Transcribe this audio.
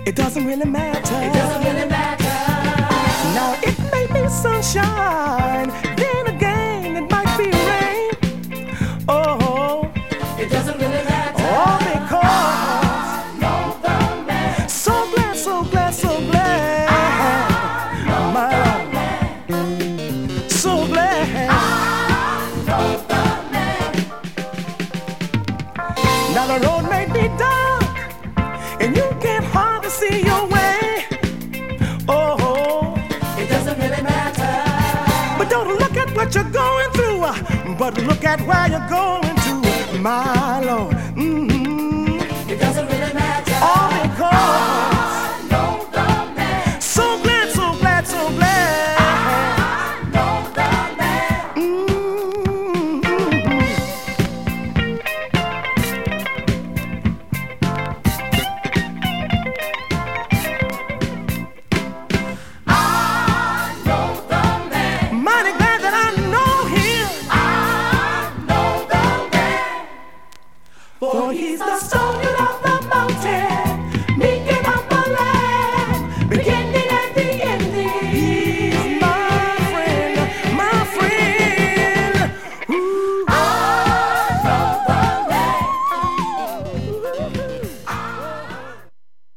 It doesn't really matter. It doesn't really matter. Now it may be sunshine, then again it might be rain. Oh, it doesn't really matter. All because I know the man. So glad, so glad, so glad. My Lord, so glad. I know the man. Now the road may be dark, and you can't hardly see your way. Oh, it doesn't really matter. But don't look at what you're going through, but look at where you're going to, my Lord. Mm-hmm. It doesn't really matter. All because I know the man. So glad, so glad, so glad. I know the man. Mighty glad that I